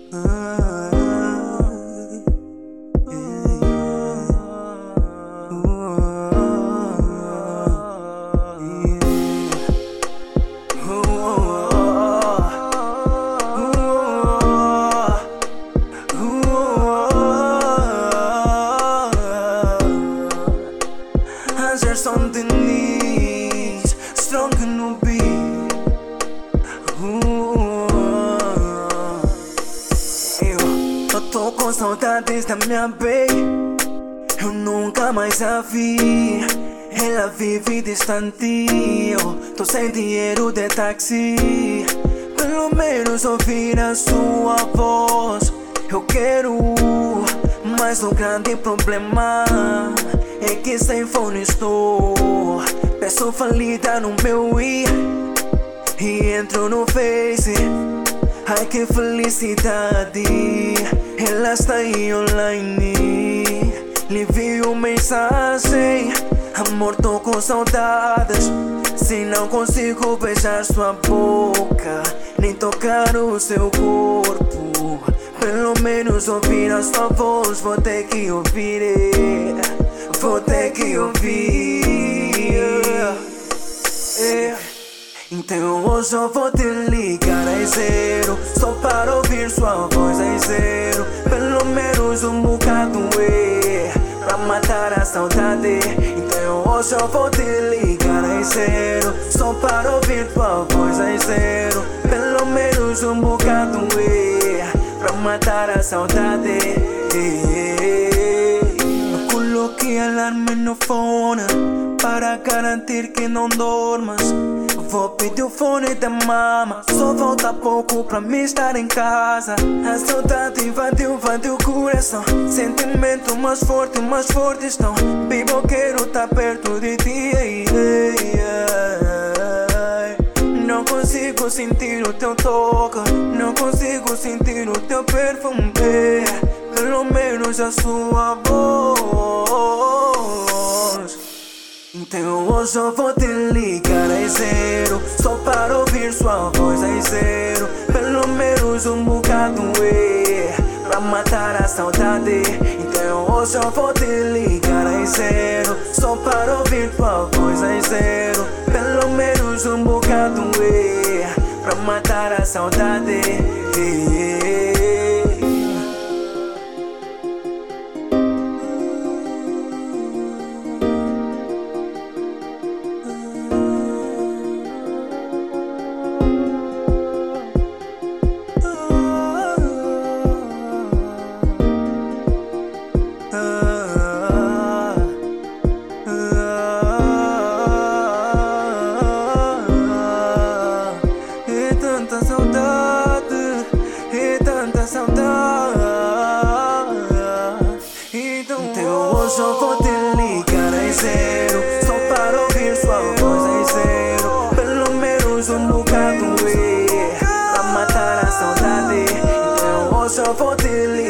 There's something needs strong no beat. Eu tô com saudades da minha baby. Eu nunca mais a vi. Ela vive distante. Eu tô sem dinheiro de táxi. Pelo menos ouvir a sua voz eu quero, mas o grande problema é que sem fone estou. Peço falida no meu e entro no Face. Ai que felicidade, ela está aí online. Lhe envio mensagem: amor, tô com saudades. Se não consigo beijar sua boca, nem tocar o seu corpo, pelo menos ouvir a sua voz. Vou ter que ouvir, vou ter que ouvir. Então hoje eu vou te ligar às 0, só para ouvir sua voz às 0. Pelo menos um bocado pra matar a saudade. Então hoje eu vou te ligar às 0, só para ouvir tua voz às 0. Pelo menos um bocado pra matar a saudade. Eu coloquei alarme no fone para garantir que não dormas. Vou pedir o fone da mama, só falta pouco pra mim estar em casa. A saudade invadiu o coração, sentimento mais forte estão. Baby, eu quero tá perto de ti. Não consigo sentir o teu toque, não consigo sentir o teu perfume, pelo menos a sua voz. Então hoje eu vou te ligar às 0, só para ouvir sua voz às 0. Pelo menos um bocado pra matar a saudade. Então hoje eu vou te ligar às 0, só para ouvir tua voz às 0. Pelo menos um bocado pra matar a saudade. Tanta saudade, tanta saudade. Então hoje eu vou te ligar às 0, só para ouvir sua voz às 0. Pelo menos um bocado pra matar a saudade. Então hoje eu vou te ligar